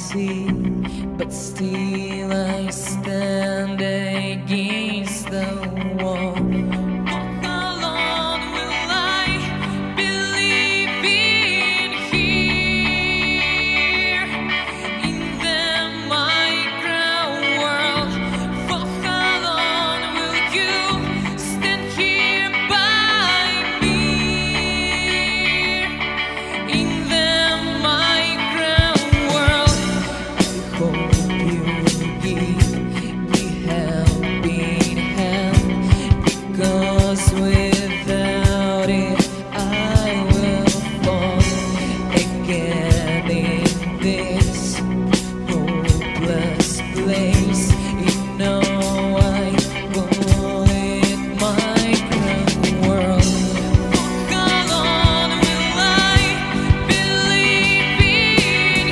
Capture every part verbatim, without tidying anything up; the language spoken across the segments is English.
see, but still I stand against the wall. How long will I believe in here, in the migrant world? For how long will you stand here by me, in the migrant world? I hope you give me helping hand, because without it I will fall again in this hopeless place. You know I call it migrant world. For how long will I believe in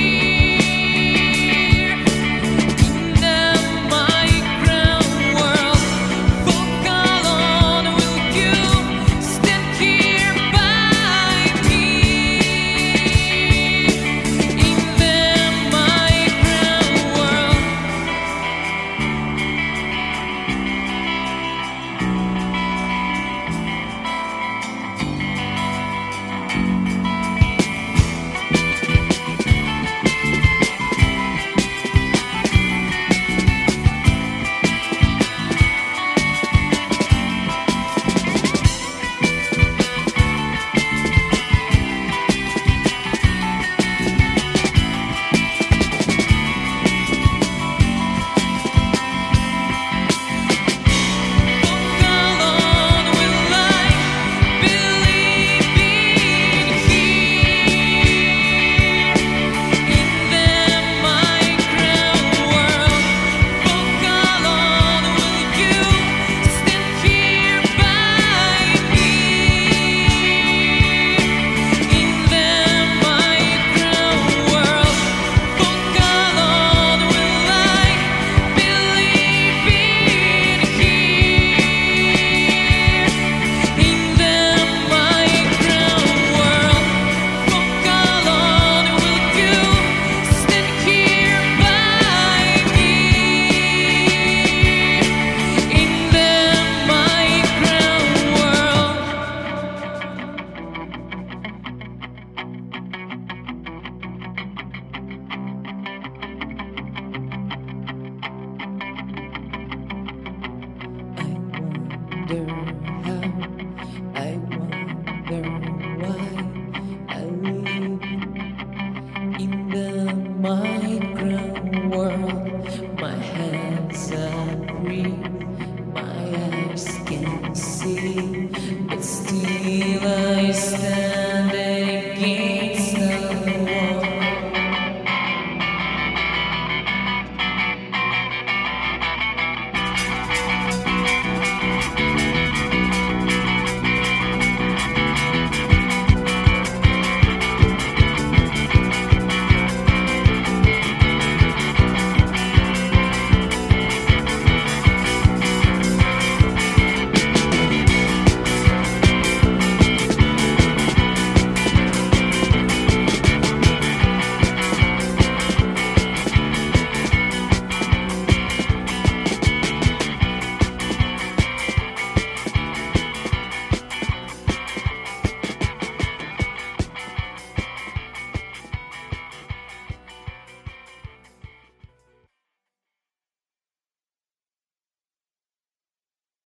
here, in the migrant world? For how long will you stand here by me, in the migrant world? I wonder why I live in the migrant world. My hands are free.